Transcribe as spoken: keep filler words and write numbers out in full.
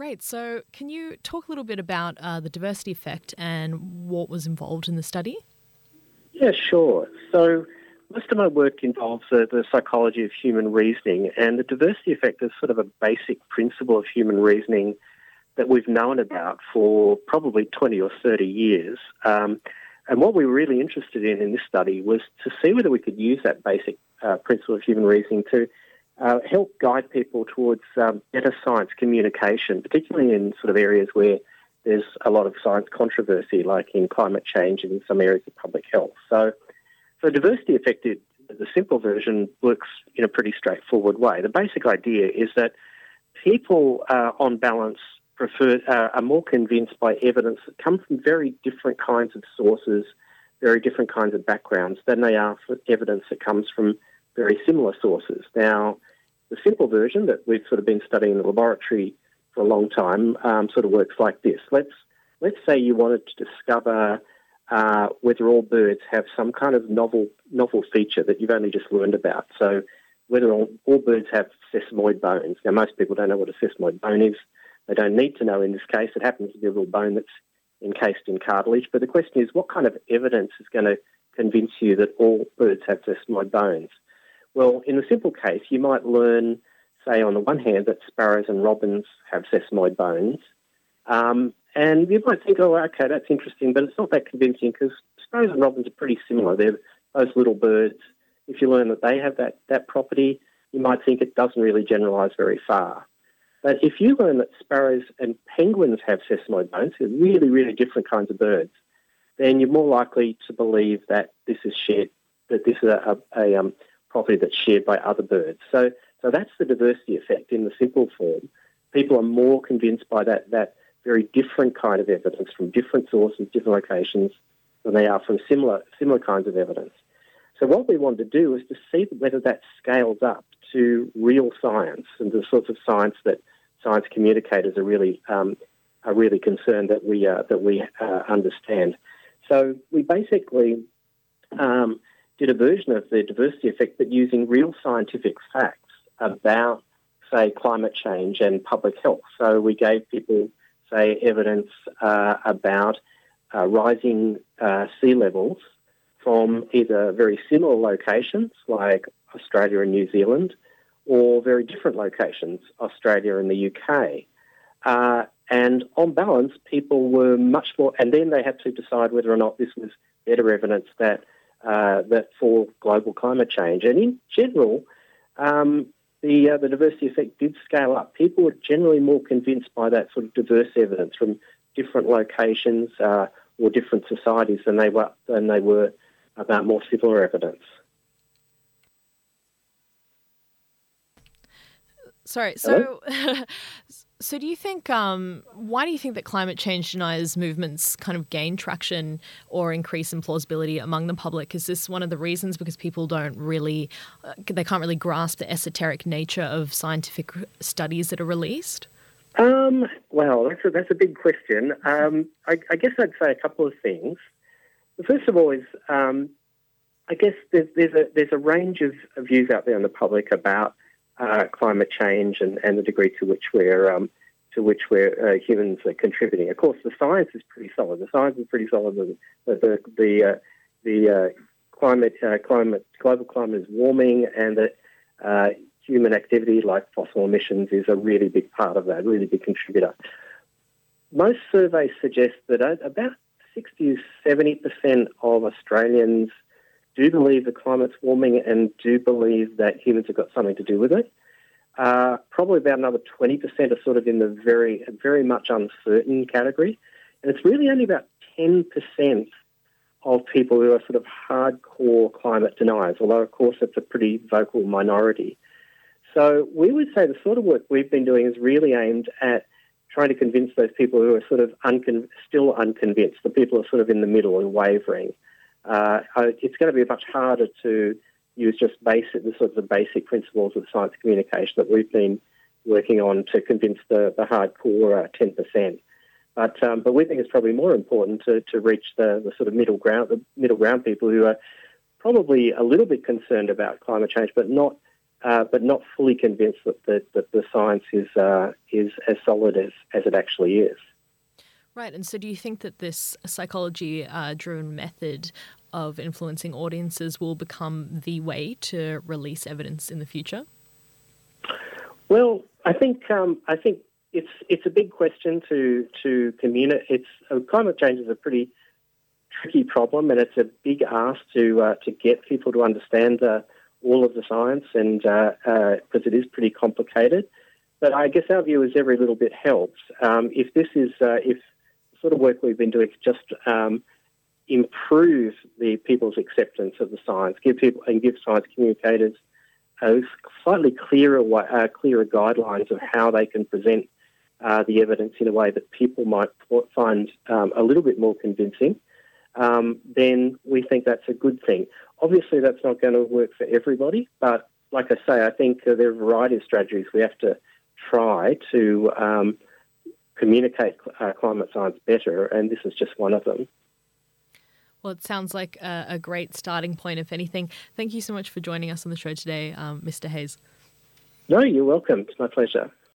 Great. So can you talk a little bit about uh, the diversity effect and what was involved in the study? Yeah, sure. So most of my work involves uh, the psychology of human reasoning, and the diversity effect is sort of a basic principle of human reasoning that we've known about for probably twenty or thirty years. Um, and what we were really interested in in this study was to see whether we could use that basic uh, principle of human reasoning to uh, help guide people towards um, better science communication, particularly in sort of areas where there's a lot of science controversy, like in climate change and in some areas of public health. So, so diversity effect, the simple version, works in a pretty straightforward way. The basic idea is that people, uh, on balance, prefer uh, are more convinced by evidence that comes from very different kinds of sources, very different kinds of backgrounds, than they are for evidence that comes from very similar sources. Now, the simple version that we've sort of been studying in the laboratory for a long time um, sort of works like this. Let's let's say you wanted to discover uh, whether all birds have some kind of novel novel feature that you've only just learned about. So whether all, all birds have sesamoid bones. Now, most people don't know what a sesamoid bone is. They don't need to know in this case. It happens to be a little bone that's encased in cartilage. But the question is, what kind of evidence is going to convince you that all birds have sesamoid bones? Well, in the simple case, you might learn, say, on the one hand, that sparrows and robins have sesamoid bones. Um, and you might think, oh, okay, that's interesting, but it's not that convincing because sparrows and robins are pretty similar. They're those little birds. If you learn that they have that, that property, you might think it doesn't really generalise very far. But if you learn that sparrows and penguins have sesamoid bones, they're really, really different kinds of birds, then you're more likely to believe that this is shared, that this is a, a, a um, property that's shared by other birds. So, so that's the diversity effect in the simple form. People are more convinced by that that very different kind of evidence from different sources, different locations, than they are from similar similar kinds of evidence. So what we want to do is to see whether that scales up to real science and the sorts of science that science communicators are really um, are really concerned that we uh, that we uh, understand. So we basically um, did a version of the diversity effect, but using real scientific facts about, say, climate change and public health. So we gave people, say, evidence uh, about uh, rising uh, sea levels from either very similar locations like Australia and New Zealand, or very different locations, Australia and the U K. Uh, and on balance, people were much more, and then they had to decide whether or not this was better evidence that uh, that for global climate change. And in general, um, the uh, the diversity effect did scale up. People were generally more convinced by that sort of diverse evidence from different locations uh, or different societies than they were than they were about more similar evidence. Sorry, so so do you think, um, why do you think that climate change deniers movements kind of gain traction or increase in plausibility among the public? Is this one of the reasons because people don't really, uh, they can't really grasp the esoteric nature of scientific studies that are released? Um, well, that's a, that's a big question. Um, I, I guess I'd say a couple of things. First of all is, um, I guess there's, there's, a, there's a range of, of views out there in the public about Uh, climate change and, and the degree to which we're um, to which we're uh, humans are contributing. Of course, the science is pretty solid. The science is pretty solid. The the the, uh, the uh, climate uh, climate global climate is warming, and that uh, human activity like fossil emissions is a really big part of that, really big contributor. Most surveys suggest that about sixty to seventy percent of Australians do believe the climate's warming and do believe that humans have got something to do with it. Uh, probably about another twenty percent are sort of in the very, very much uncertain category. And it's really only about ten percent of people who are sort of hardcore climate deniers, although, of course, it's a pretty vocal minority. So we would say the sort of work we've been doing is really aimed at trying to convince those people who are sort of uncon- still unconvinced, the people who are sort of in the middle and wavering. Uh, it's going to be much harder to use just basic, the sort of the basic principles of science communication that we've been working on to convince the, the hardcore uh, ten percent. But um, but we think it's probably more important to, to reach the, the sort of middle ground, the middle ground people who are probably a little bit concerned about climate change, but not uh, but not fully convinced that the, that the science is uh, is as solid as, as it actually is. Right, and so do you think that this psychology-driven uh, method of influencing audiences will become the way to release evidence in the future? Well, I think um, I think it's it's a big question to to communicate. It's uh, climate change is a pretty tricky problem, and it's a big ask to uh, to get people to understand uh, all of the science, and uh, uh, because it is pretty complicated. But I guess our view is every little bit helps. Um, if this is uh, if the sort of work we've been doing just um, improve the people's acceptance of the science, give people and give science communicators uh, slightly clearer uh, clearer guidelines of how they can present uh, the evidence in a way that people might find um, a little bit more convincing, um, then we think that's a good thing. Obviously, that's not going to work for everybody, but like I say, I think uh, there are a variety of strategies we have to try to um, communicate uh, climate science better, and this is just one of them. Well, it sounds like a, a great starting point, if anything. Thank you so much for joining us on the show today, um, Mister Hayes. No, you're welcome. It's my pleasure.